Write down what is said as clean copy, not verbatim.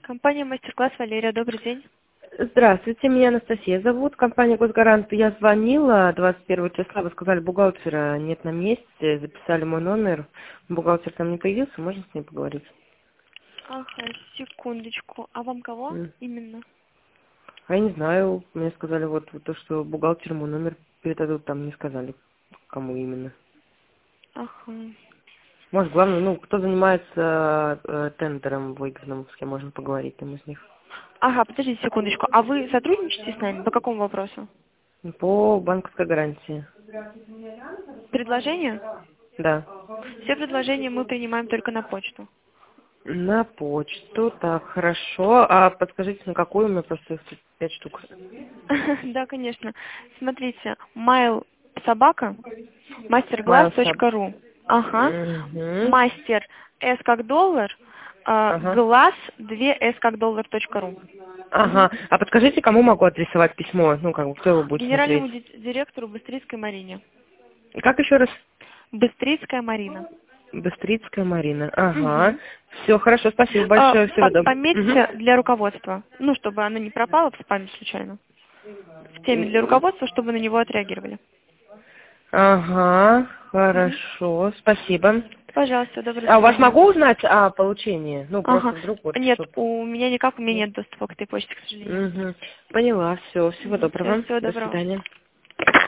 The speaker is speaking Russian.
Компания «Мастер-класс», Валерия, добрый день. Здравствуйте, меня Анастасия зовут, компания «Госгарант». Я звонила 21 числа, вы сказали, бухгалтера нет на месте, записали мой номер. Бухгалтер там не появился, можно с ней поговорить? Ага, секундочку. А вам кого М. именно? А я не знаю, мне сказали вот то, что бухгалтер мой номер передадут, там не сказали, кому именно. Ага. Может, главное, кто занимается тендером выигранным, с кем можно поговорить там из них. Ага, подождите секундочку. А вы сотрудничаете с нами? По какому вопросу? По банковской гарантии, Предложение? да. Все предложения мы принимаем только на почту. На почту, так, хорошо. А подскажите, на какую? У меня просто их тут 5 штук. Да, конечно. Смотрите, mail собака Майлсаб. masterglass.ru. Ага. Угу. Мастер S как доллар, Ага. глаз 2 S как доллар.ру. Ага. А подскажите, кому могу адресовать письмо? Кто его будет смотреть? Генеральному директору Быстрицкой Марине. Как еще раз? Быстрицкая Марина. Быстрицкая Марина. Ага. Мгм. Все, хорошо, спасибо большое, всего доброго. Пометьте для руководства, ну, чтобы оно не пропало в спаме случайно. В теме для Мгм. руководства, чтобы на него отреагировали. Ага, Мгм. хорошо, спасибо. Пожалуйста, доброго А у вас свидания. могу узнать о получении? Ага. Просто вдруг Нет, чтоб... у меня никак, у меня нет доступа к этой почте, к сожалению. Угу. Поняла, все, всего Все, доброго. всего До доброго. свидания.